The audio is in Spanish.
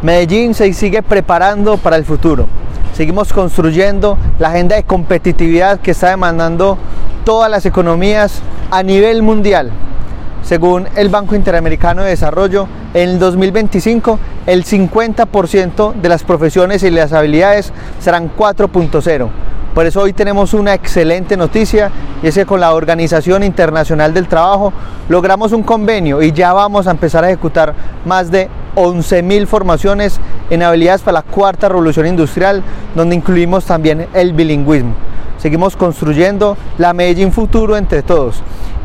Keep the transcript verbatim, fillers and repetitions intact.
Medellín se sigue preparando para el futuro. Seguimos construyendo la agenda de competitividad que está demandando todas las economías a nivel mundial. Según el Banco Interamericano de Desarrollo, en el dos mil veinticinco el cincuenta por ciento de las profesiones y las habilidades serán cuatro punto cero. Por eso hoy tenemos una excelente noticia, y es que con la Organización Internacional del Trabajo logramos un convenio y ya vamos a empezar a ejecutar más de once mil formaciones en habilidades para la cuarta revolución industrial, donde incluimos también el bilingüismo. Seguimos construyendo la Medellín futuro entre todos.